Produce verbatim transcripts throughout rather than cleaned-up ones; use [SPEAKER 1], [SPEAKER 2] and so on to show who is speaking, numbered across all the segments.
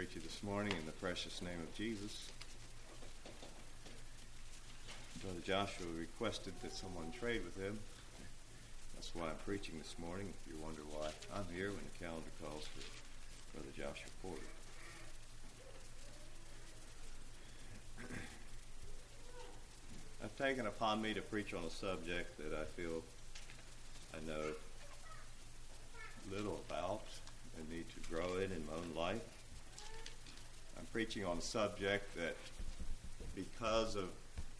[SPEAKER 1] greet you this morning in the precious name of Jesus. Brother Joshua requested that someone trade with him. That's why I'm preaching this morning, if you wonder why I'm here when the calendar calls for Brother Joshua Porter. I've taken upon me to preach on a subject that I feel I know little about and need to grow in in my own life. I'm preaching on a subject that, because of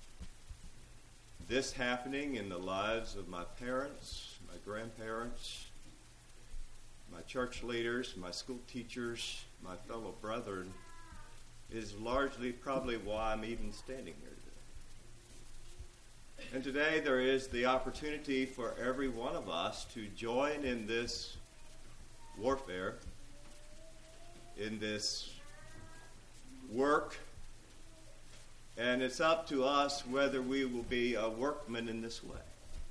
[SPEAKER 1] this happening in the lives of my parents, my grandparents, my church leaders, my school teachers, my fellow brethren, is largely probably why I'm even standing here today. And today there is the opportunity for every one of us to join in this warfare, in this work, and it's up to us whether we will be a workman in this way.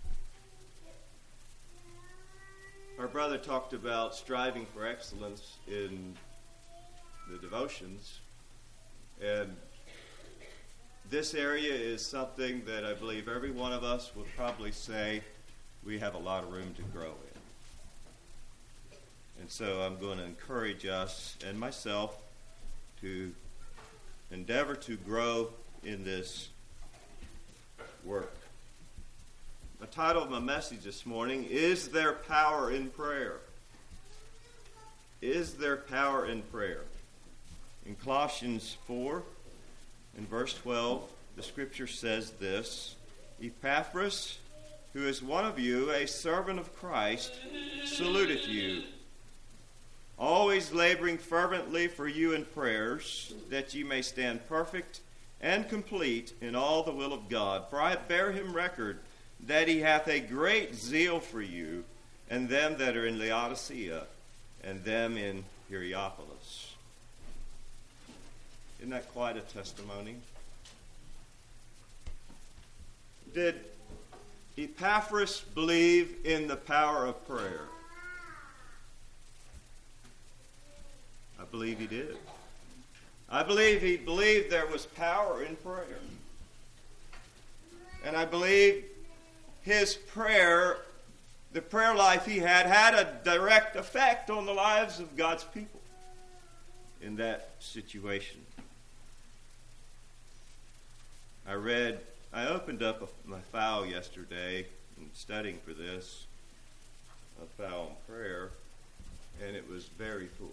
[SPEAKER 1] Our brother talked about striving for excellence in the devotions, and this area is something that I believe every one of us would probably say we have a lot of room to grow in. And so I'm going to encourage us and myself to endeavor to grow in this work. The title of my message this morning, Is There Power in Prayer? Is there power in prayer? In Colossians four, in verse twelve, the scripture says this, Epaphras, who is one of you, a servant of Christ, saluteth you, always laboring fervently for you in prayers, that ye may stand perfect and complete in all the will of God. For I bear him record that he hath a great zeal for you, and them that are in Laodicea, and them in Hierapolis. Isn't that quite a testimony? Did Epaphras believe in the power of prayer? I believe he did. I believe he believed there was power in prayer. And I believe his prayer, the prayer life he had, had a direct effect on the lives of God's people in that situation. I read, I opened up a, my file yesterday in studying for this, a file on prayer, and it was very full.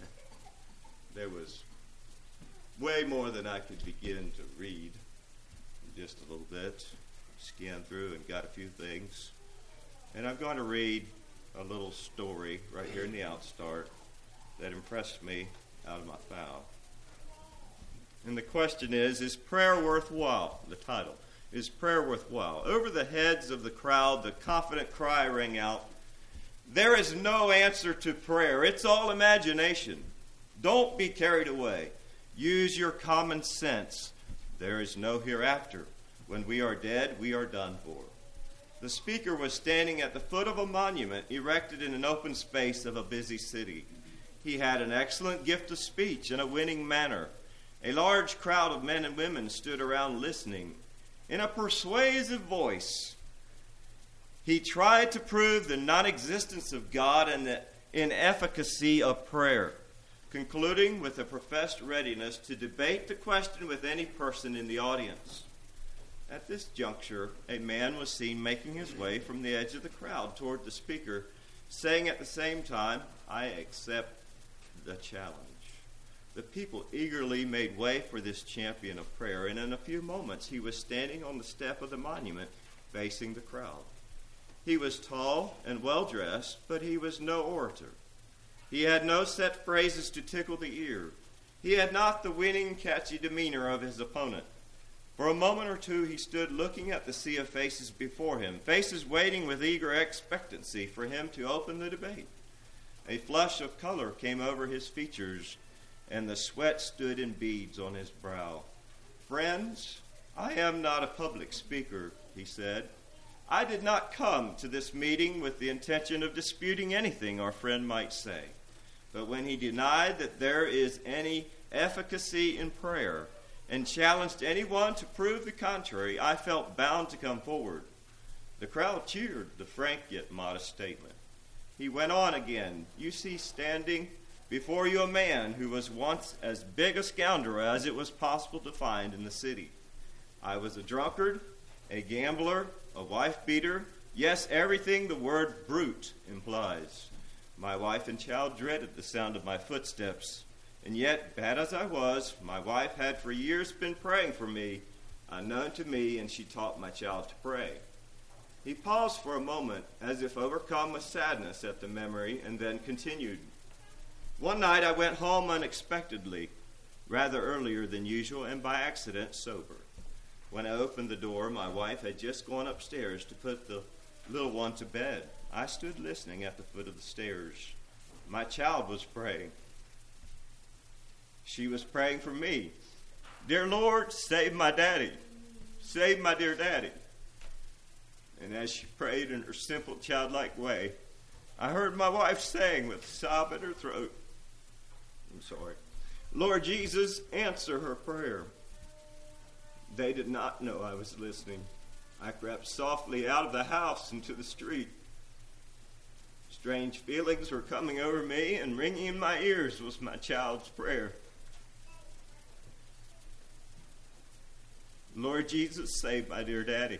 [SPEAKER 1] There was way more than I could begin to read in just a little bit. Scanned through and got a few things. And I'm going to read a little story right here in the outstart that impressed me out of my file. And the question is, is prayer worthwhile? The title, is prayer worthwhile? Over the heads of the crowd, the confident cry rang out, there is no answer to prayer. It's all imagination. Don't be carried away. Use your common sense. There is no hereafter. When we are dead, we are done for. The speaker was standing at the foot of a monument erected in an open space of a busy city. He had an excellent gift of speech and a winning manner. A large crowd of men and women stood around listening. In a persuasive voice, he tried to prove the non-existence of God and the inefficacy of prayer, concluding with a professed readiness to debate the question with any person in the audience. At this juncture, a man was seen making his way from the edge of the crowd toward the speaker, saying at the same time, I accept the challenge. The people eagerly made way for this champion of prayer, and in a few moments he was standing on the step of the monument facing the crowd. He was tall and well-dressed, but he was no orator. He had no set phrases to tickle the ear. He had not the winning, catchy demeanor of his opponent. For a moment or two he stood looking at the sea of faces before him, faces waiting with eager expectancy for him to open the debate. A flush of color came over his features, and the sweat stood in beads on his brow. Friends, I am not a public speaker, he said. I did not come to this meeting with the intention of disputing anything our friend might say. But when he denied that there is any efficacy in prayer and challenged anyone to prove the contrary, I felt bound to come forward. The crowd cheered the frank yet modest statement. He went on again, "You see standing before you a man who was once as big a scoundrel as it was possible to find in the city. I was a drunkard, a gambler, a wife-beater, yes, everything the word brute implies. My wife and child dreaded the sound of my footsteps, and yet, bad as I was, my wife had for years been praying for me, unknown to me, and she taught my child to pray." He paused for a moment, as if overcome with sadness at the memory, and then continued. "One night I went home unexpectedly, rather earlier than usual, and by accident sober. When I opened the door, my wife had just gone upstairs to put the little one to bed. I stood listening at the foot of the stairs. My child was praying. She was praying for me. 'Dear Lord, save my daddy. Save my dear daddy.' And as she prayed in her simple, childlike way, I heard my wife saying with a sob in her throat, I'm sorry, 'Lord Jesus, answer her prayer.' They did not know I was listening. I crept softly out of the house into the street. Strange feelings were coming over me, and ringing in my ears was my child's prayer. 'Lord Jesus, save my dear daddy.'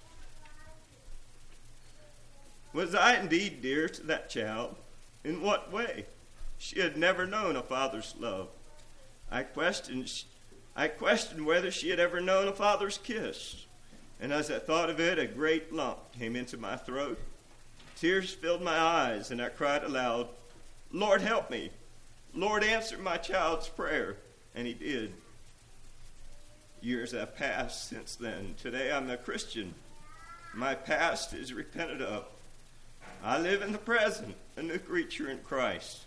[SPEAKER 1] Was I indeed dear to that child? In what way? She had never known a father's love. I questioned, I questioned whether she had ever known a father's kiss. And as I thought of it, a great lump came into my throat. Tears filled my eyes, and I cried aloud, 'Lord, help me. Lord, answer my child's prayer.' And he did. Years have passed since then. Today I'm a Christian. My past is repented of. I live in the present, a new creature in Christ."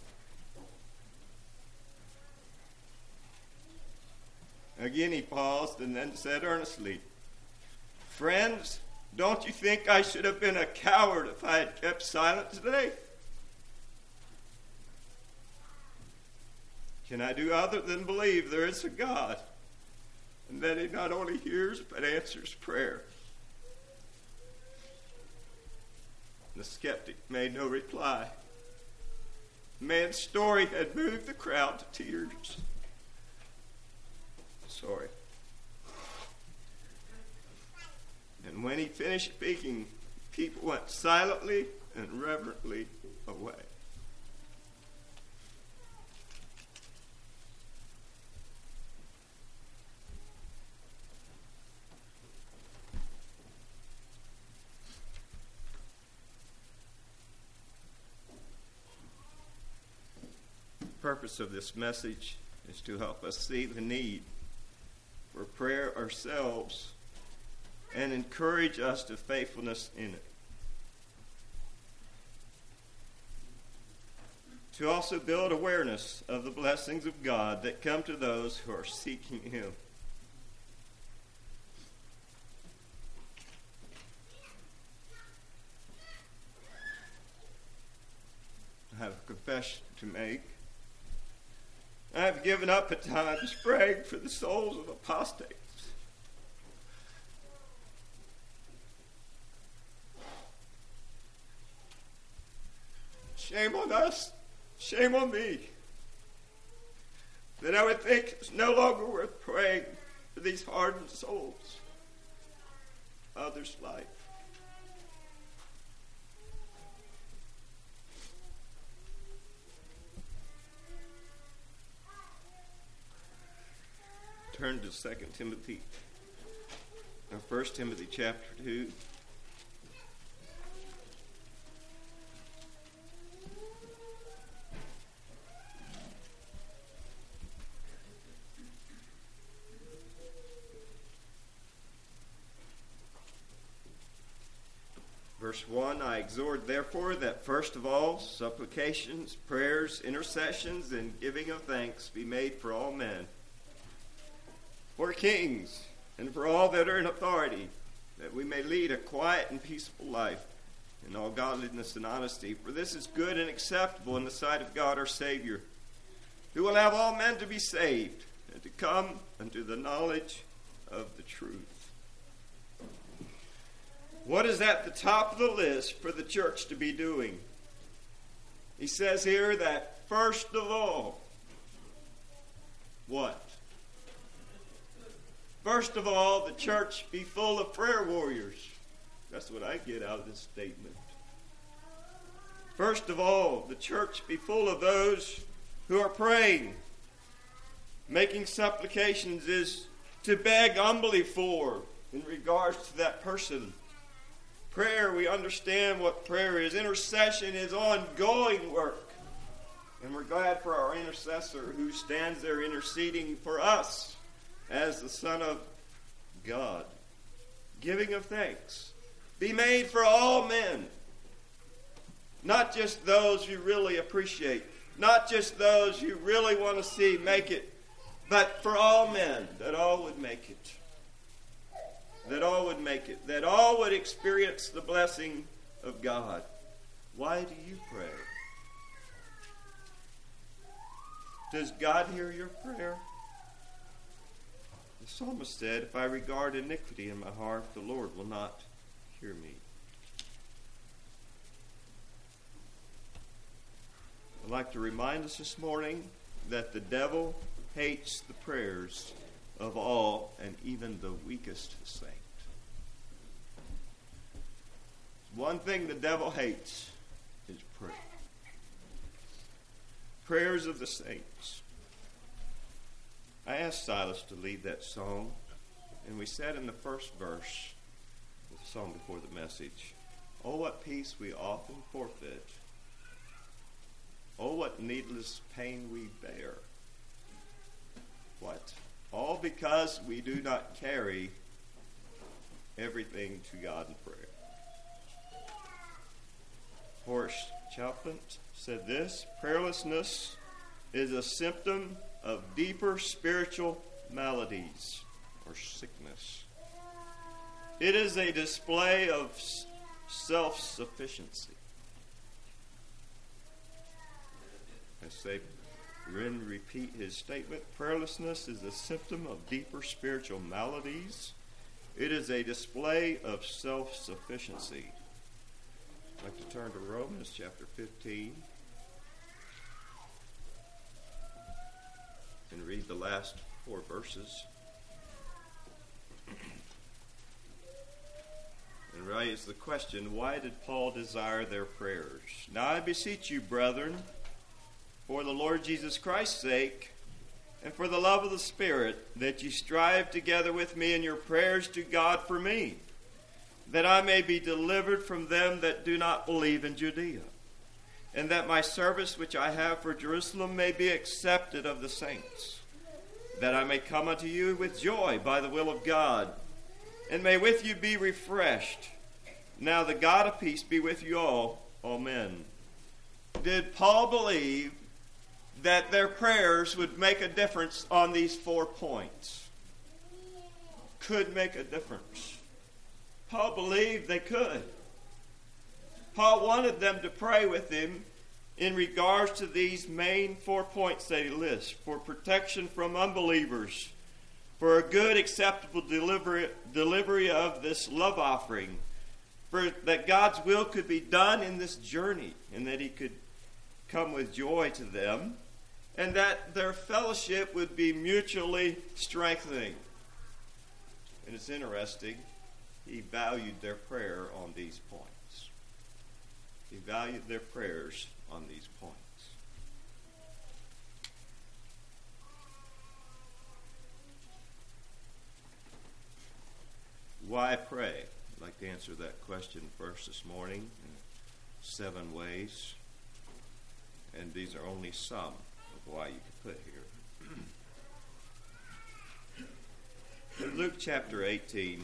[SPEAKER 1] Again he paused and then said earnestly, "Friends, don't you think I should have been a coward if I had kept silent today? Can I do other than believe there is a God, and that he not only hears but answers prayer?" The skeptic made no reply. The man's story had moved the crowd to tears. Sorry. And when he finished speaking, people went silently and reverently away. The purpose of this message is to help us see the need for prayer ourselves and encourage us to faithfulness in it. To also build awareness of the blessings of God that come to those who are seeking him. I have a confession to make. I have given up at times praying for the souls of apostates. Shame on us, shame on me, that I would think it's no longer worth praying for these hardened souls, others' life. Turn to Second Timothy, or First Timothy chapter two. Verse one, I exhort therefore that first of all supplications, prayers, intercessions, and giving of thanks be made for all men, for kings, and for all that are in authority, that we may lead a quiet and peaceful life, in all godliness and honesty. For this is good and acceptable in the sight of God our Savior, who will have all men to be saved and to come unto the knowledge of the truth. What is at the top of the list for the church to be doing? He says here that first of all, what? First of all, the church be full of prayer warriors. That's what I get out of this statement. First of all, the church be full of those who are praying. Making supplications is to beg humbly for in regards to that person. Prayer, we understand what prayer is. Intercession is ongoing work. And we're glad for our intercessor who stands there interceding for us as the Son of God. Giving of thanks. Be made for all men. Not just those you really appreciate. Not just those you really want to see make it. But for all men, that all would make it. That all would make it. That all would experience the blessing of God. Why do you pray? Does God hear your prayer? The psalmist said, if I regard iniquity in my heart, the Lord will not hear me. I'd like to remind us this morning that the devil hates the prayers of all and even the weakest saint. One thing the devil hates is prayer. Prayers of the saints. I asked Silas to lead that song, and we said in the first verse, the song before the message, oh, what peace we often forfeit. Oh, what needless pain we bear. What? All because we do not carry everything to God in prayer. Horace Chalfant said this, prayerlessness is a symptom of deeper spiritual maladies or sickness. It is a display of self-sufficiency. I say, Ren repeat his statement. Prayerlessness is a symptom of deeper spiritual maladies. It is a display of self-sufficiency. I'd like to turn to Romans chapter fifteen and read the last four verses. And raise the question, why did Paul desire their prayers? Now I beseech you, brethren, for the Lord Jesus Christ's sake, and for the love of the Spirit, that ye strive together with me in your prayers to God for me, that I may be delivered from them that do not believe in Judea, and that my service which I have for Jerusalem may be accepted of the saints, that I may come unto you with joy by the will of God, and may with you be refreshed. Now the God of peace be with you all. Amen. Did Paul believe that their prayers would make a difference on these four points? Could make a difference. Paul believed they could. Paul wanted them to pray with him in regards to these main four points that he lists. For protection from unbelievers. For a good, acceptable delivery, delivery of this love offering. For that God's will could be done in this journey. And that he could come with joy to them. And that their fellowship would be mutually strengthening. And it's interesting. He valued their prayer on these points. He valued their prayers on these points. Why pray? I'd like to answer that question first this morning in seven ways. And these are only some of why you could put here. In Luke chapter eighteen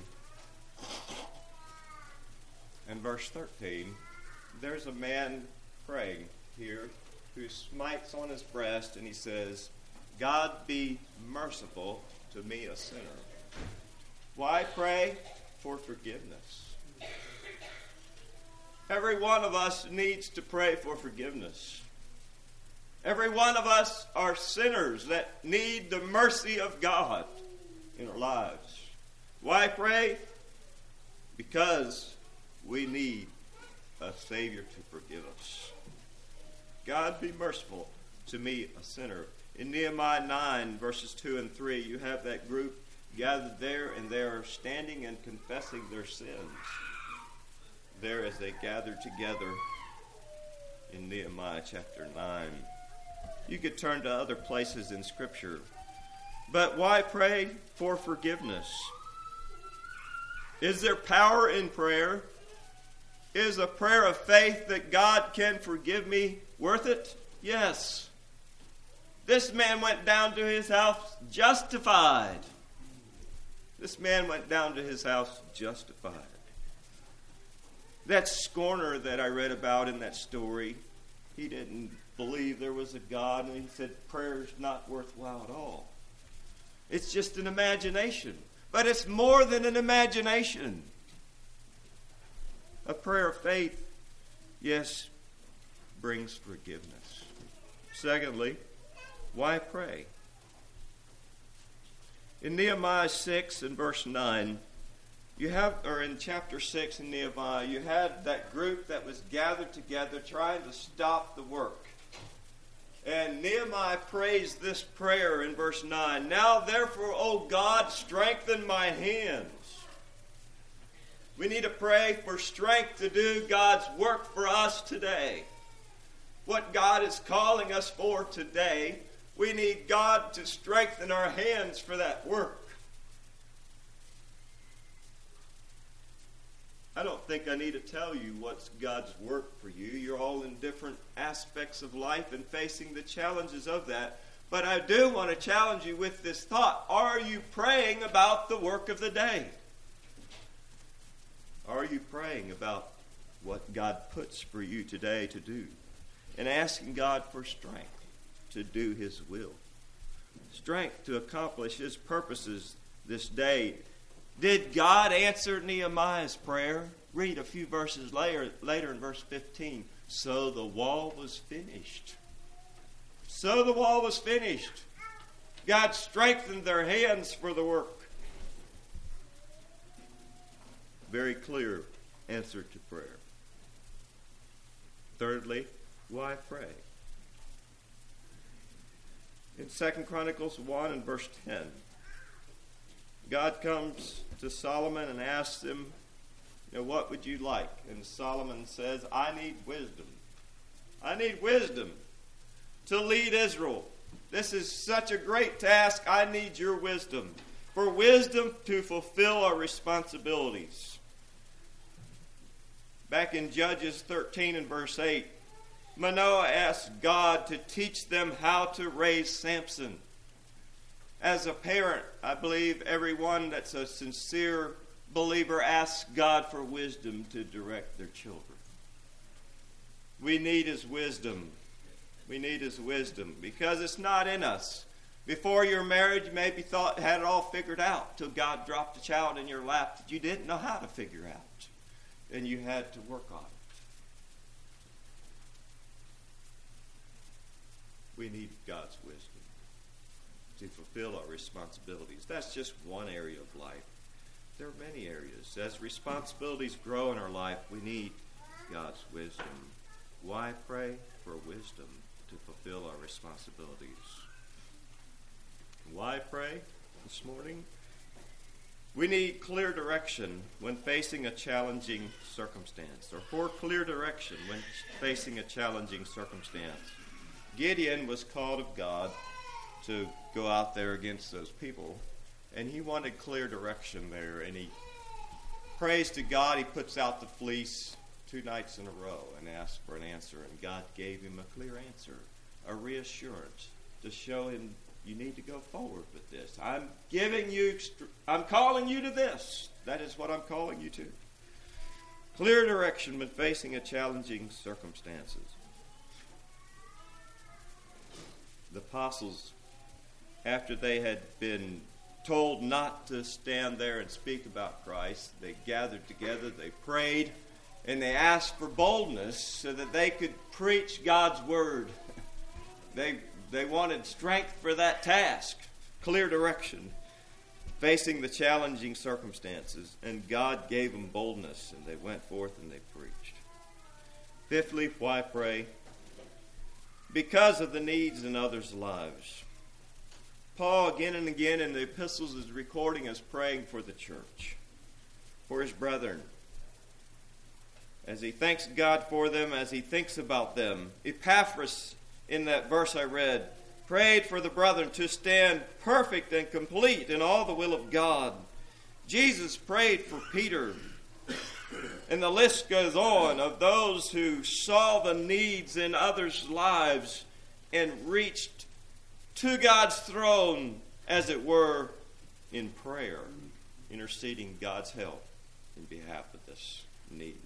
[SPEAKER 1] and verse thirteen, there's a man praying here who smites on his breast and he says, God be merciful to me, a sinner. Why pray? For forgiveness. Every one of us needs to pray for forgiveness. Every one of us are sinners that need the mercy of God in our lives. Why pray? Because we need a Savior to forgive us. God, be merciful to me, a sinner. In Nehemiah nine, verses two and three, you have that group gathered there, and they are standing and confessing their sins there as they gather together in Nehemiah chapter nine. You could turn to other places in Scripture. But why pray for forgiveness? Is there power in prayer? Is a prayer of faith that God can forgive me worth it? Yes. This man went down to his house justified. This man went down to his house justified. That scorner that I read about in that story, he didn't believe there was a God, and he said prayer's not worthwhile at all. It's just an imagination. But it's more than an imagination. A prayer of faith, yes, brings forgiveness. Secondly, why pray? In Nehemiah six and verse nine, you have, or in chapter six in Nehemiah, you had that group that was gathered together trying to stop the work. And Nehemiah prays this prayer in verse nine. Now therefore, O God, strengthen my hands. We need to pray for strength to do God's work for us today. What God is calling us for today, we need God to strengthen our hands for that work. I don't think I need to tell you what's God's work for you. You're all in different aspects of life and facing the challenges of that. But I do want to challenge you with this thought. Are you praying about the work of the day? Are you praying about what God puts for you today to do? And asking God for strength to do His will. Strength to accomplish His purposes this day. Did God answer Nehemiah's prayer? Read a few verses later, later in verse fifteen. So the wall was finished. So the wall was finished. God strengthened their hands for the work. Very clear answer to prayer. Thirdly, why pray? In Second Chronicles one and verse ten, God comes to Solomon and asks him, you know, what would you like? And Solomon says, I need wisdom. I need wisdom to lead Israel. This is such a great task. I need your wisdom. For wisdom to fulfill our responsibilities. Back in Judges thirteen and verse eight, Manoah asked God to teach them how to raise Samson. As a parent, I believe everyone that's a sincere believer asks God for wisdom to direct their children. We need His wisdom. We need His wisdom because it's not in us. Before your marriage, you maybe thought had it all figured out till God dropped a child in your lap that you didn't know how to figure out, and you had to work on it. We need God's wisdom to fulfill our responsibilities. That's just one area of life. There are many areas. As responsibilities grow in our life, we need God's wisdom. Why pray for wisdom to fulfill our responsibilities? Why pray this morning? We need clear direction when facing a challenging circumstance, or for clear direction when facing a challenging circumstance. Gideon was called of God to go out there against those people, and he wanted clear direction there, and he prays to God. He puts out the fleece two nights in a row and asks for an answer, and God gave him a clear answer, a reassurance to show him you need to go forward with this. I'm giving you, I'm calling you to this. That is what I'm calling you to. Clear direction when facing a challenging circumstances. The apostles, after they had been told not to stand there and speak about Christ, they gathered together, they prayed, And they asked for boldness so that they could preach God's word. They, they wanted strength for that task, clear direction, facing the challenging circumstances. And God gave them boldness, and they went forth and they preached. Fifthly, why pray? Because of the needs in others' lives. Paul, again and again in the epistles, is recording us praying for the church, for his brethren, as he thanks God for them, as he thinks about them. Epaphras, in that verse I read, prayed for the brethren to stand perfect and complete in all the will of God. Jesus prayed for Peter. And the list goes on of those who saw the needs in others' lives and reached to God's throne, as it were, in prayer, interceding God's help in behalf of this need.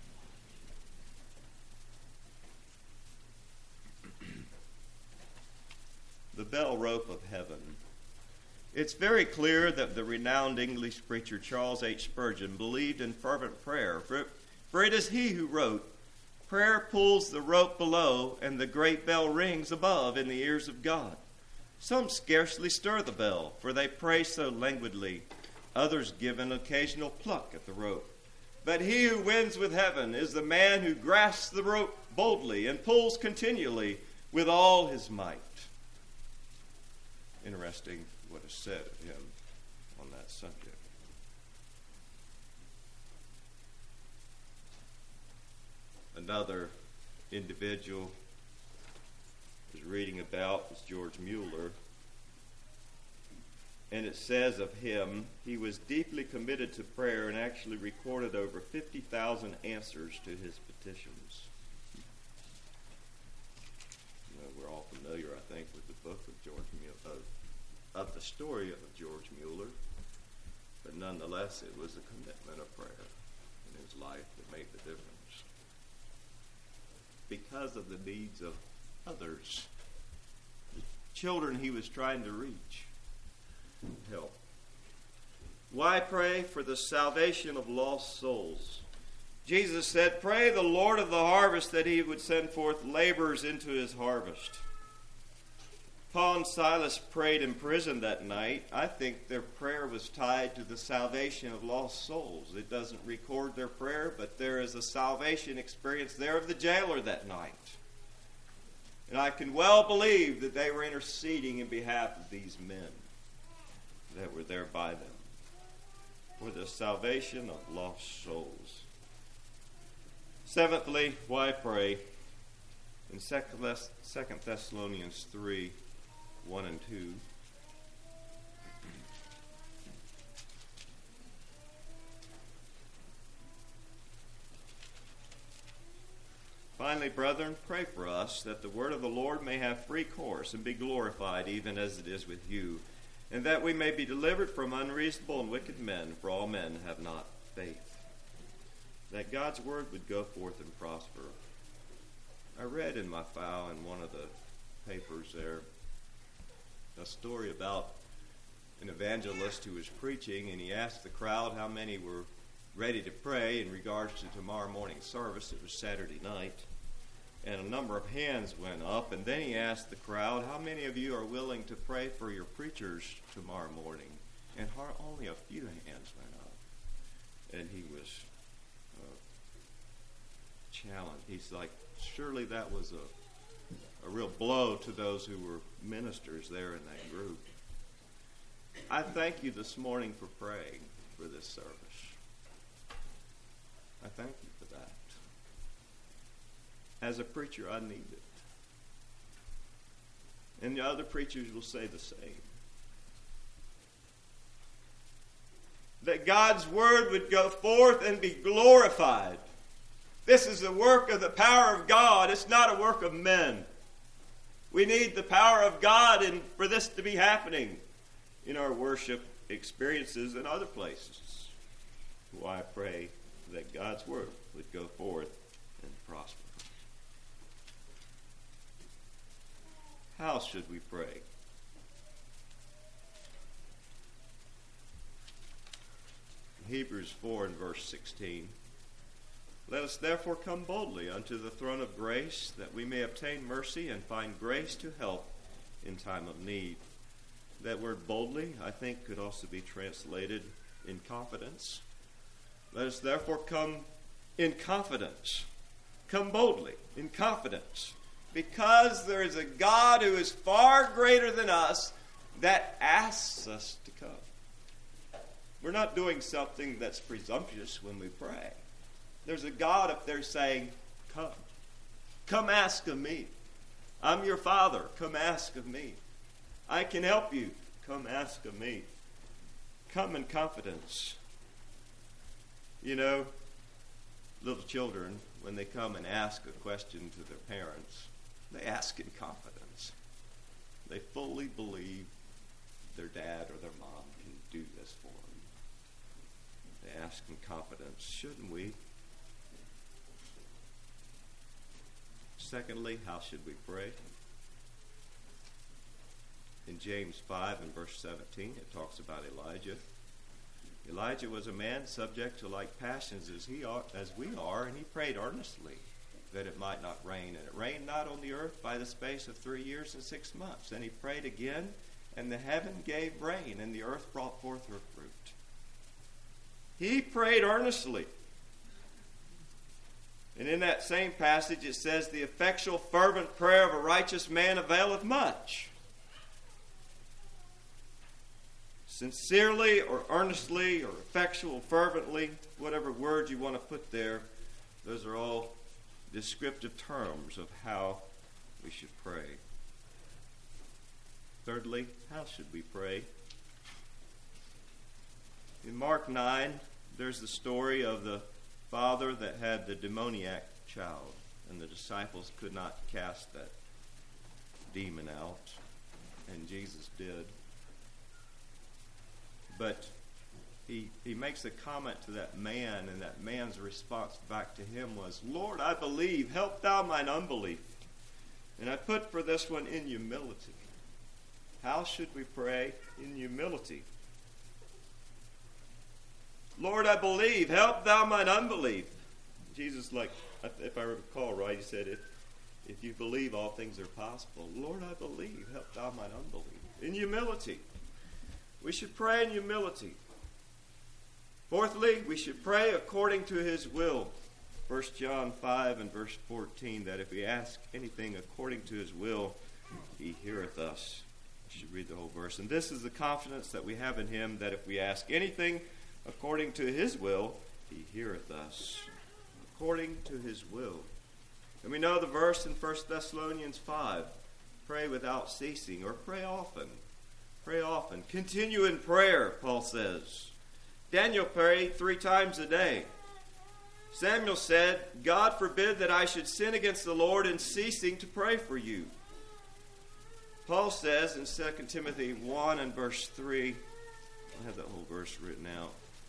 [SPEAKER 1] The bell rope of heaven. It's very clear that the renowned English preacher Charles H. Spurgeon believed in fervent prayer, for, for it is he who wrote, "Prayer pulls the rope below, and the great bell rings above in the ears of God. Some scarcely stir the bell, for they pray so languidly. Others give an occasional pluck at the rope. But he who wins with heaven is the man who grasps the rope boldly and pulls continually with all his might." Interesting what is said of him on that subject. Another individual I was reading about is George Mueller. And it says of him, he was deeply committed to prayer and actually recorded over fifty thousand answers to his petitions. You know, we're all familiar, I think, with the book of George Mueller, of, of the story of George Mueller. But nonetheless, it was a commitment of prayer in his life that made the difference. Because of the needs of others, the children he was trying to reach. Help. Why pray? For the salvation of lost souls. Jesus said, "Pray the Lord of the harvest that he would send forth laborers into his harvest." Paul and Silas prayed in prison that night. I think their prayer was tied to the salvation of lost souls. It doesn't record their prayer, but there is a salvation experience there of the jailer that night. And I can well believe that they were interceding in behalf of these men that were there by them for the salvation of lost souls. Seventhly, why pray? In Second Thessalonians three, one and two. Finally, brethren, pray for us that the word of the Lord may have free course and be glorified even as it is with you, and that we may be delivered from unreasonable and wicked men, for all men have not faith. That God's word would go forth and prosper. I read in my file in one of the papers there a story about an evangelist who was preaching, and he asked the crowd how many were ready to pray in regards to tomorrow morning's service. It was Saturday night. And a number of hands went up, and then he asked the crowd, how many of you are willing to pray for your preachers tomorrow morning? And only a few hands went up. And he was uh, challenged. He's like, surely that was a, a real blow to those who were ministers there in that group. I thank you this morning for praying for this service. I thank you for that. As a preacher, I need it. And the other preachers will say the same. That God's word would go forth and be glorified. This is the work of the power of God. It's not a work of men. We need the power of God and for this to be happening in our worship experiences and other places. So I pray that God's word would go forth and prosper. How should we pray? Hebrews four and verse sixteen. Let us therefore come boldly unto the throne of grace, that we may obtain mercy and find grace to help in time of need. That word boldly, I think, could also be translated in confidence. Let us therefore come in confidence. Come boldly in confidence, because there is a God who is far greater than us that asks us to come. We're not doing something that's presumptuous when we pray. There's a God up there saying, come. Come ask of me. I'm your Father. Come ask of me. I can help you. Come ask of me. Come in confidence. You know, little children, when they come and ask a question to their parents, they ask in confidence. They fully believe their dad or their mom can do this for them. They ask in confidence. Shouldn't we? Secondly, how should we pray? In James five and verse seventeen, it talks about Elijah. Elijah was a man subject to like passions as he are, as we are, and he prayed earnestly that it might not rain. And it rained not on the earth by the space of three years and six months. And he prayed again, and the heaven gave rain, and the earth brought forth her fruit. He prayed earnestly. And in that same passage it says, the effectual fervent prayer of a righteous man availeth much. Sincerely or earnestly or effectual, fervently, whatever word you want to put there, those are all descriptive terms of how we should pray. Thirdly, how should we pray? In Mark nine, there's the story of the father that had the demoniac child, and the disciples could not cast that demon out, and Jesus did. But he he makes a comment to that man, and that man's response back to him was, Lord, I believe, help thou mine unbelief. And I put for this one, in humility. How should we pray? In humility. Lord, I believe, help thou mine unbelief. Jesus, like, if I recall right, he said, if, if you believe, all things are possible. Lord, I believe, help thou mine unbelief. In humility. We should pray in humility. Fourthly, we should pray according to his will. First John five and verse fourteen, that if we ask anything according to his will, he heareth us. I should read the whole verse. And this is the confidence that we have in him, that if we ask anything according to his will, he heareth us. According to his will. And we know the verse in First Thessalonians five. Pray without ceasing, or pray often. Pray often. Continue in prayer, Paul says. Daniel prayed three times a day. Samuel said, God forbid that I should sin against the Lord in ceasing to pray for you. Paul says in Second Timothy one and verse three, I have that whole verse written out.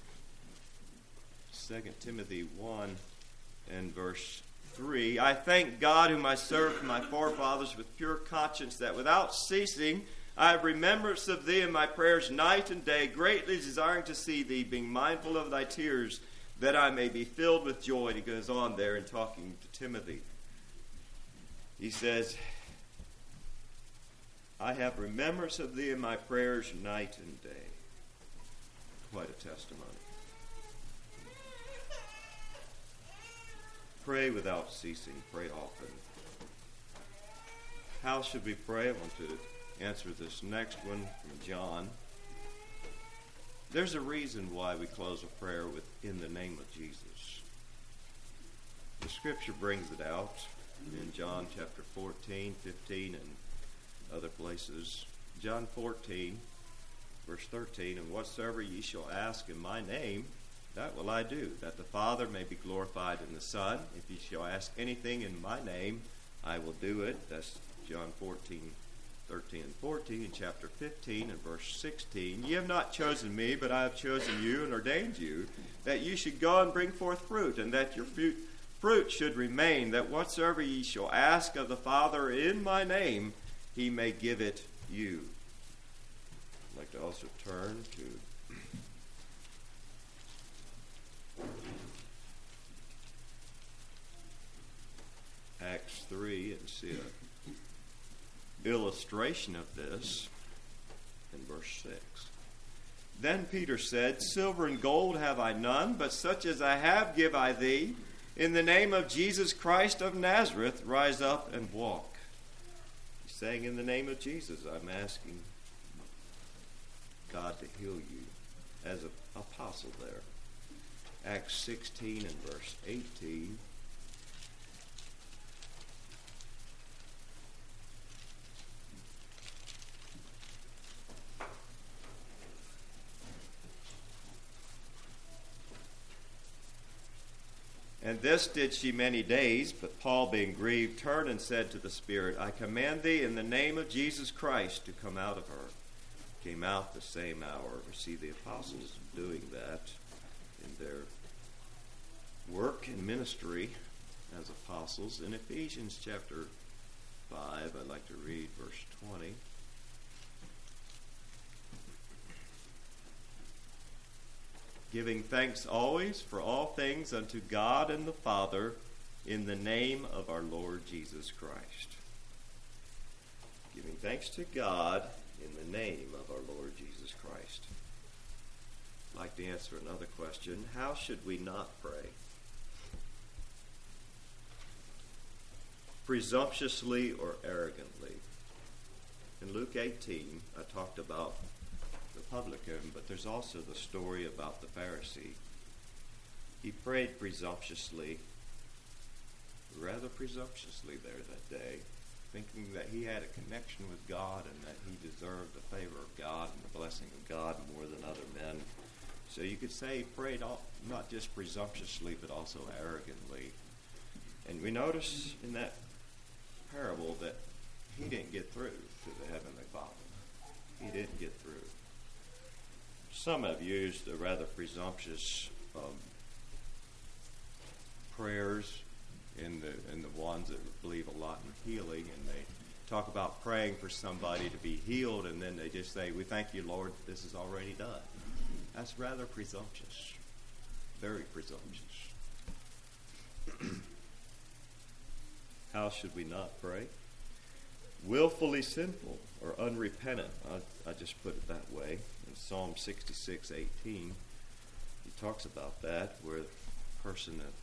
[SPEAKER 1] Second Timothy one and verse three, I thank God whom I served my forefathers with pure conscience, that without ceasing I have remembrance of thee in my prayers night and day, greatly desiring to see thee, being mindful of thy tears, that I may be filled with joy. And he goes on there in talking to Timothy. He says, I have remembrance of thee in my prayers night and day. Quite a testimony. Pray without ceasing. Pray often. How should we pray? I want to answer this next one from John. There's a reason why we close a prayer with in the name of Jesus. The scripture brings it out in John chapter fourteen, fifteen, and other places. John fourteen, verse thirteen, and whatsoever ye shall ask in my name, that will I do, that the Father may be glorified in the Son. If ye shall ask anything in my name, I will do it. That's John fourteen, thirteen and fourteen. In chapter fifteen and verse sixteen, ye have not chosen me, but I have chosen you and ordained you, that you should go and bring forth fruit, and that your fruit, fruit should remain, that whatsoever ye shall ask of the Father in my name, he may give it you. I'd like to also turn to Acts three and see an illustration of this in verse six. Then Peter said, Silver and gold have I none, but such as I have give I thee. In the name of Jesus Christ of Nazareth, rise up and walk. He's saying, in the name of Jesus, I'm asking God to heal you as an apostle there. Acts sixteen and verse eighteen. And this did she many days, but Paul, being grieved, turned and said to the Spirit, I command thee in the name of Jesus Christ to come out of her. Came out the same hour. We see the apostles doing that in their work and ministry as apostles. In Ephesians chapter five, I'd like to read verse twenty. Giving thanks always for all things unto God and the Father in the name of our Lord Jesus Christ. Giving thanks to God in the name of our Lord Jesus Christ. I'd like to answer another question. How should we not pray? Presumptuously or arrogantly? In Luke eighteen, I talked about publican, but there's also the story about the Pharisee. He prayed presumptuously, rather presumptuously there that day, thinking that he had a connection with God and that he deserved the favor of God and the blessing of God more than other men. So you could say he prayed all, not just presumptuously, but also arrogantly. And we notice in that parable that he didn't get through to the Heavenly Father. He didn't get through. Some have used a rather presumptuous um, prayers in the in the ones that believe a lot in healing, and they talk about praying for somebody to be healed, and then they just say, we thank you, Lord, this is already done. That's rather presumptuous, very presumptuous. How should we not pray? Willfully sinful or unrepentant. I, I just put it that way. In Psalm sixty-six eighteen, he talks about that, where the person that,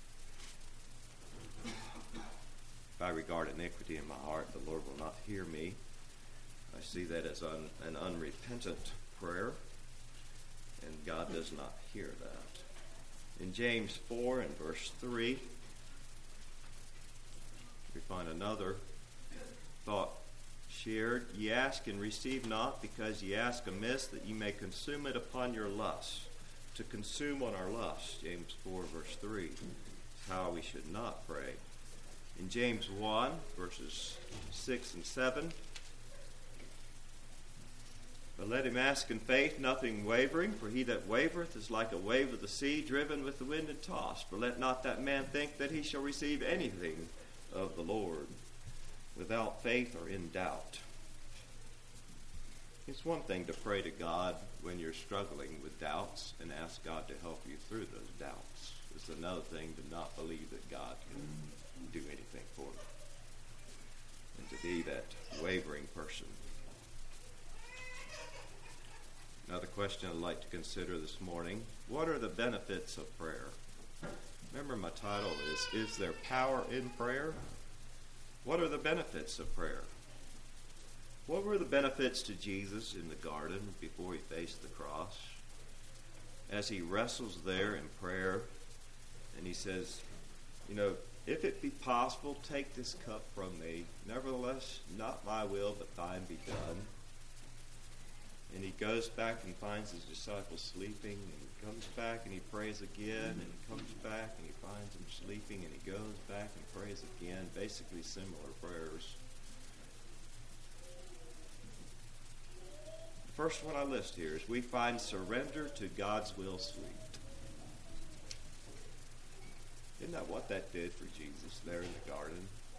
[SPEAKER 1] if I regard iniquity in my heart, the Lord will not hear me. I see that as un, an unrepentant prayer, and God does not hear that. In James four and verse three, we find another thought shared. Ye ask and receive not, because ye ask amiss, that ye may consume it upon your lust. To consume on our lust, James four verse three, is how we should not pray. In James one verses six and seven, but let him ask in faith, nothing wavering, for he that wavereth is like a wave of the sea, driven with the wind and tossed. For let not that man think that he shall receive anything of the Lord without faith or in doubt. It's one thing to pray to God when you're struggling with doubts and ask God to help you through those doubts. It's another thing to not believe that God can do anything for you and to be that wavering person. Another question I'd like to consider this morning: what are the benefits of prayer? Remember, my title is, Is There Power in Prayer? What are the benefits of prayer? What were the benefits to Jesus in the garden before he faced the cross? As he wrestles there in prayer, and he says, you know, if it be possible, take this cup from me. Nevertheless, not my will, but thine be done. And he goes back and finds his disciples sleeping, and he comes back and he prays again, and he comes back and he finds them sleeping, and he goes back and prays again. Basically similar prayers. The first one I list here is we find surrender to God's will sweet. Isn't that what that did for Jesus there in the garden?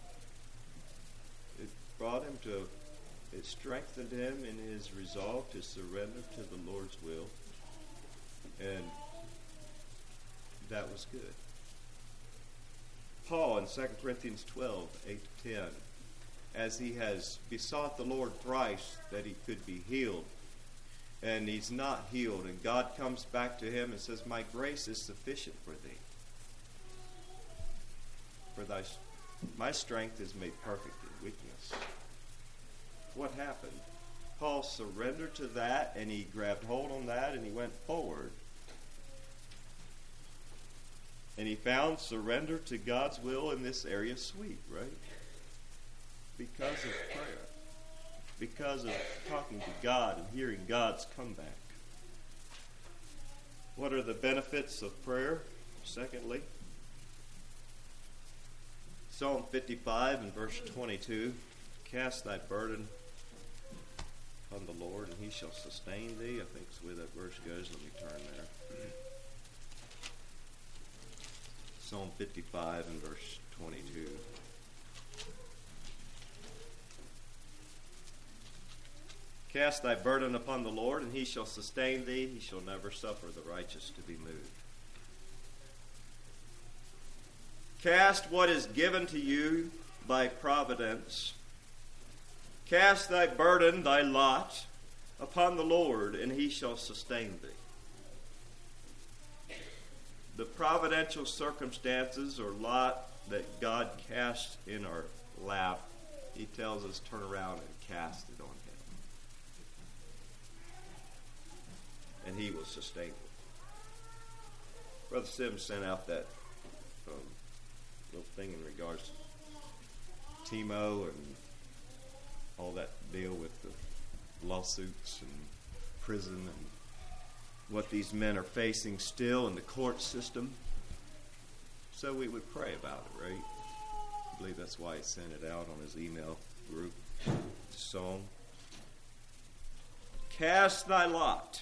[SPEAKER 1] It brought him to It strengthened him in his resolve to surrender to the Lord's will. And that was good. Paul in Second Corinthians twelve, eight to ten, as he has besought the Lord thrice that he could be healed, and he's not healed, and God comes back to him and says, my grace is sufficient for thee. For thy, my strength is made perfect in weakness. What happened? Paul surrendered to that, and he grabbed hold on that, and he went forward. And he found surrender to God's will in this area sweet, right? Because of prayer. Because of talking to God and hearing God's comeback. What are the benefits of prayer? Secondly, Psalm fifty-five and verse twenty-two, cast thy burden upon the Lord, and he shall sustain thee. I think that's the way that verse goes. Let me turn there. Psalm fifty-five and verse twenty-two. Cast thy burden upon the Lord, and he shall sustain thee. He shall never suffer the righteous to be moved. Cast what is given to you by providence. Cast thy burden, thy lot, upon the Lord, and he shall sustain thee. The providential circumstances or lot that God casts in our lap, he tells us turn around and cast it on him. And he will sustain it. Brother Sims sent out that um, little thing in regards to Timo and all that deal with the lawsuits and prison and what these men are facing still in the court system. So we would pray about it, right? I believe that's why he sent it out on his email group, the song. Cast thy lot.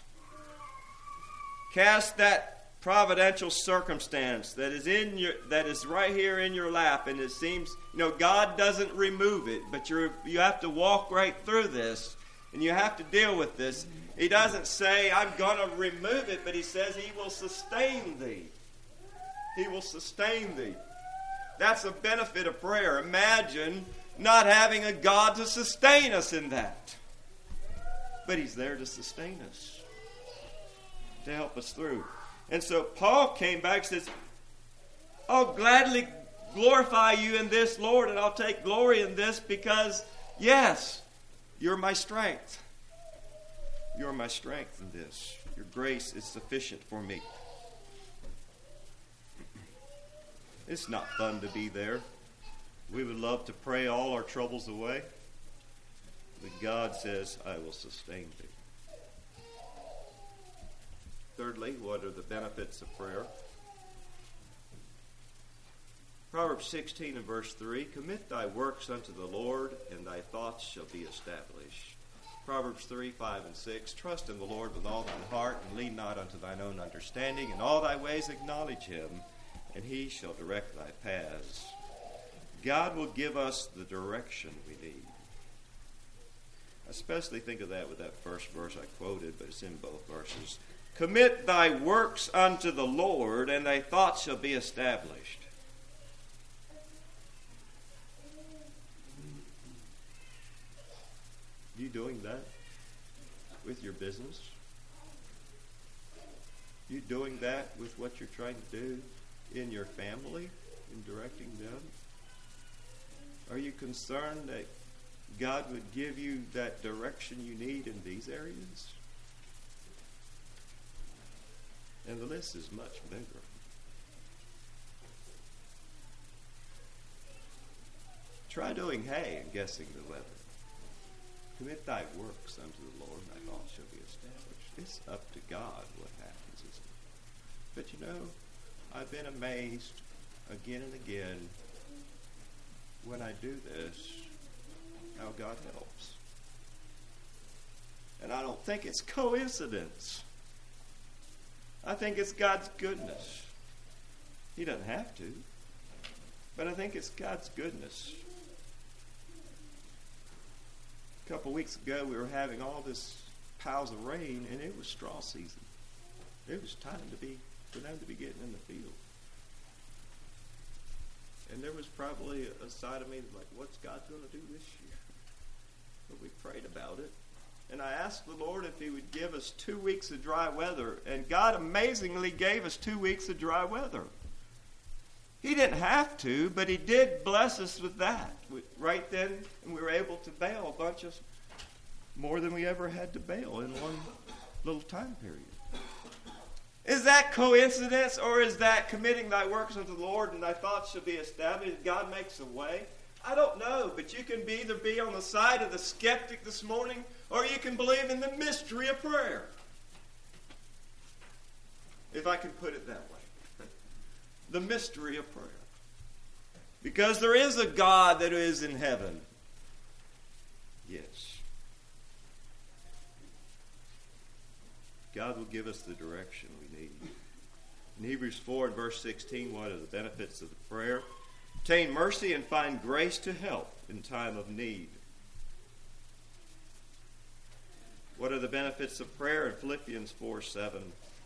[SPEAKER 1] Cast that providential circumstance that is in your that is right here in your lap, and it seems, you know, God doesn't remove it, but you're you have to walk right through this, and you have to deal with this. He doesn't say, I'm going to remove it, but he says he will sustain thee. He will sustain thee. That's a benefit of prayer. Imagine not having a God to sustain us in that. But he's there to sustain us, to help us through. And so Paul came back and says, I'll gladly glorify you in this, Lord, and I'll take glory in this because, yes, you're my strength. You're my strength in this. Your grace is sufficient for me. It's not fun to be there. We would love to pray all our troubles away. But God says, I will sustain thee. Thirdly, what are the benefits of prayer? Proverbs sixteen and verse three, commit thy works unto the Lord, and thy thoughts shall be established. Proverbs three, five, and six, trust in the Lord with all thine heart, and lean not unto thine own understanding. In all thy ways acknowledge him, and he shall direct thy paths. God will give us the direction we need. I especially think of that with that first verse I quoted, but it's in both verses. Commit thy works unto the Lord, and thy thoughts shall be established. You doing that with your business? You doing that with what you're trying to do in your family, in directing them? Are you concerned that God would give you that direction you need in these areas? And the list is much bigger. Try doing hay and guessing the weather. Commit thy works unto the Lord, and thy thoughts shall be established. It's up to God what happens, isn't it? But you know, I've been amazed again and again when I do this, how God helps. And I don't think it's coincidence. I think it's God's goodness. He doesn't have to, but I think it's God's goodness. A couple weeks ago, we were having all this piles of rain, and it was straw season. It was time to be for them to be getting in the field. And there was probably a side of me like, what's God going to do this year? But we prayed about it. And I asked the Lord if he would give us two weeks of dry weather. And God amazingly gave us two weeks of dry weather. He didn't have to, but he did bless us with that. We, right then, and we were able to bail a bunch of, more than we ever had to bail in one little time period. Is that coincidence, or is that committing thy works unto the Lord and thy thoughts shall be established? God makes a way. I don't know, but you can be either be on the side of the skeptic this morning, or you can believe in the mystery of prayer. If I can put it that way. The mystery of prayer. Because there is a God that is in heaven. Yes. God will give us the direction we need. In Hebrews four and verse sixteen, what are the benefits of the prayer? Obtain mercy and find grace to help in time of need. What are the benefits of prayer? In Philippians four, seven,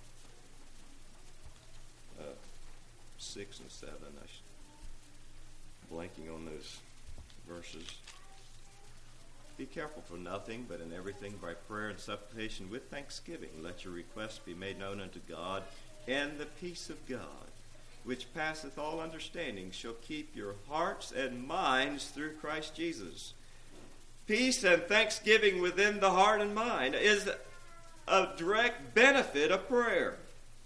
[SPEAKER 1] uh, six and seven. I'm blanking on those verses. Be careful for nothing, but in everything by prayer and supplication with thanksgiving, let your requests be made known unto God, and the peace of God, which passeth all understanding, shall keep your hearts and minds through Christ Jesus. Peace and thanksgiving within the heart and mind is a direct benefit of prayer.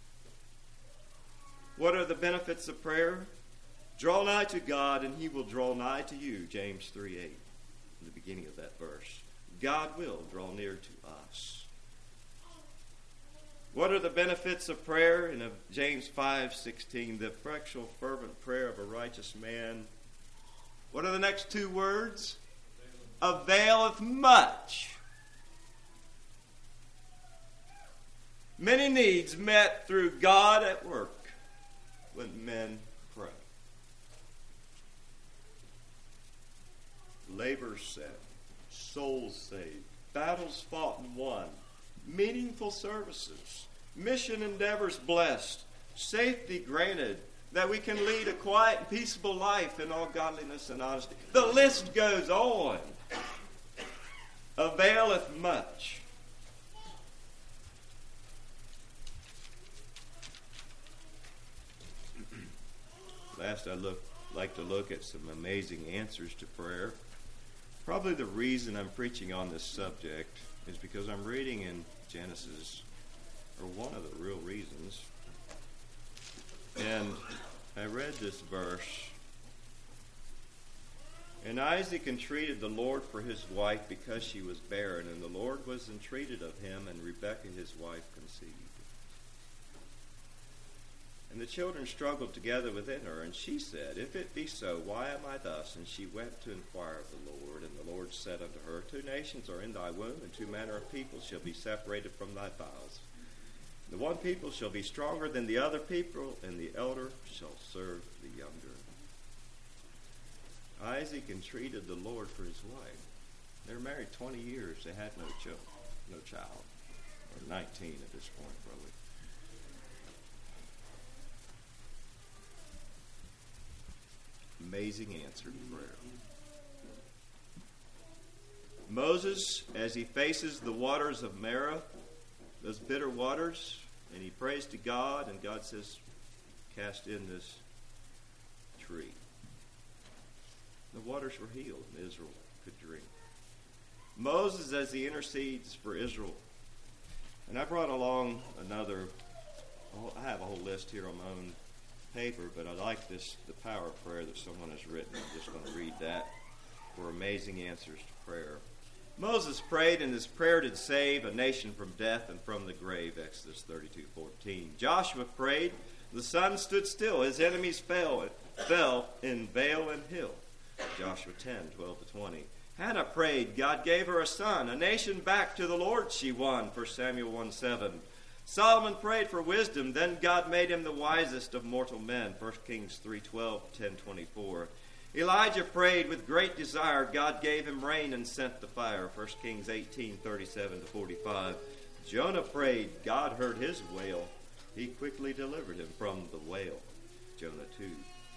[SPEAKER 1] What are the benefits of prayer? Draw nigh to God, and he will draw nigh to you, James three eight, in the beginning of that verse. God will draw near to us. What are the benefits of prayer? In James five sixteen, the effectual fervent prayer of a righteous man. What are the next two words? Availeth much. Many needs met through God at work when men pray. Labors set, souls saved, battles fought and won, meaningful services, mission endeavors blessed, safety granted, that we can lead a quiet and peaceable life in all godliness and honesty. The list goes on. Availeth much. Last, I look like to look at some amazing answers to prayer. Probably the reason I'm preaching on this subject is because I'm reading in Genesis, or one of the real reasons. And I read this verse. And Isaac entreated the Lord for his wife because she was barren, and the Lord was entreated of him, and Rebekah his wife conceived. And the children struggled together within her, and she said, If it be so, why am I thus? And she went to inquire of the Lord. And the Lord said unto her, Two nations are in thy womb, and two manner of people shall be separated from thy bowels. The one people shall be stronger than the other people, and the elder shall serve the younger. Isaac entreated the Lord for his wife. They were married twenty years. They had no child, no child, or nineteen at this point, probably. Amazing answer to prayer. Moses, as he faces the waters of Marah, those bitter waters, and he prays to God, and God says, cast in this tree. The waters were healed, and Israel could drink. Moses, as he intercedes for Israel. And I brought along another, I have a whole list here on my own paper, but I like this, the power of prayer that someone has written. I'm just going to read that for amazing answers to prayer. Moses prayed, and his prayer did save a nation from death and from the grave, Exodus thirty-two fourteen. Joshua prayed, the sun stood still, his enemies fell, fell in vale and hill, Joshua ten twelve to twenty. Hannah prayed, God gave her a son, a nation back to the Lord she won, First Samuel one seven. Solomon prayed for wisdom, then God made him the wisest of mortal men, First Kings three twelve to ten twenty-four. Elijah prayed with great desire, God gave him rain and sent the fire, First Kings eighteen thirty-seven to forty-five. Jonah prayed, God heard his wail, he quickly delivered him from the whale, Jonah two.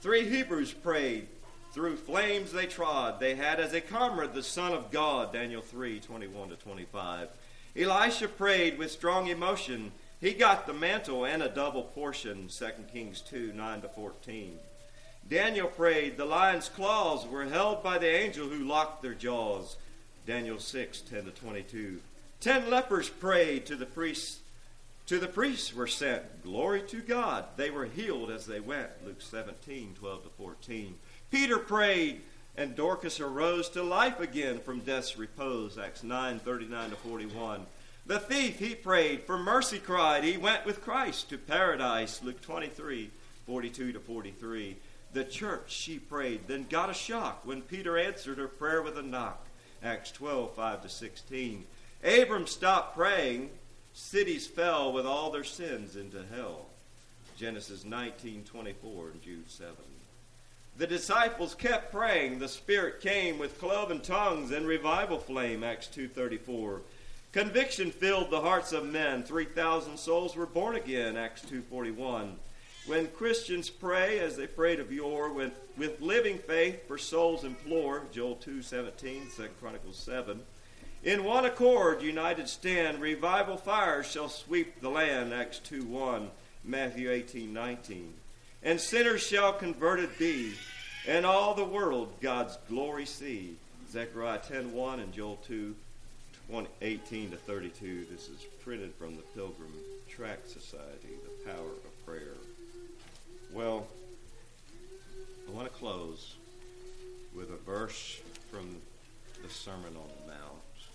[SPEAKER 1] Three Hebrews prayed. Through flames they trod. They had as a comrade the Son of God, Daniel three, twenty-one to twenty-five. Elisha prayed with strong emotion. He got the mantle and a double portion, Second Kings two, nine to fourteen. Daniel prayed. The lion's claws were held by the angel who locked their jaws, Daniel six, ten to twenty-two. Ten lepers prayed to the priests. To the priests were sent. Glory to God. They were healed as they went, Luke seventeen, twelve to fourteen. Peter prayed, and Dorcas arose to life again from death's repose, Acts nine, thirty-nine to forty-one. The thief, he prayed, for mercy cried. He went with Christ to paradise, Luke twenty-three, forty-two to forty-three. The church, she prayed, then got a shock when Peter answered her prayer with a knock, Acts twelve, five to sixteen. Abram stopped praying. Cities fell with all their sins into hell, Genesis nineteen, twenty-four and Jude seven. The disciples kept praying. The Spirit came with cloven tongues and revival flame, Acts two thirty-four. Conviction filled the hearts of men. three thousand souls were born again, Acts two forty-one. When Christians pray as they prayed of yore, with, with living faith for souls implore, Joel two seventeen, Second Chronicles seven. In one accord united stand, revival fires shall sweep the land, Acts two one, Matthew eighteen nineteen. And sinners shall converted be, and all the world God's glory see. Zechariah ten one and Joel two eighteen to thirty-two. This is printed from the Pilgrim Tract Society, The Power of Prayer. Well, I want to close with a verse from the Sermon on the Mount.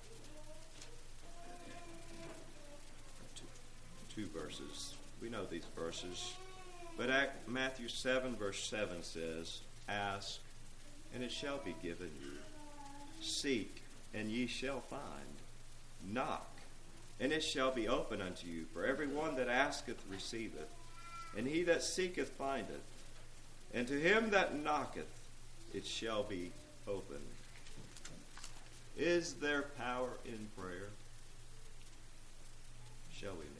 [SPEAKER 1] Two, two verses. We know these verses. But Matthew seven, verse seven says, Ask, and it shall be given you. Seek, and ye shall find. Knock, and it shall be open unto you. For every one that asketh receiveth, and he that seeketh findeth. And to him that knocketh it shall be opened. Is there power in prayer? Shall we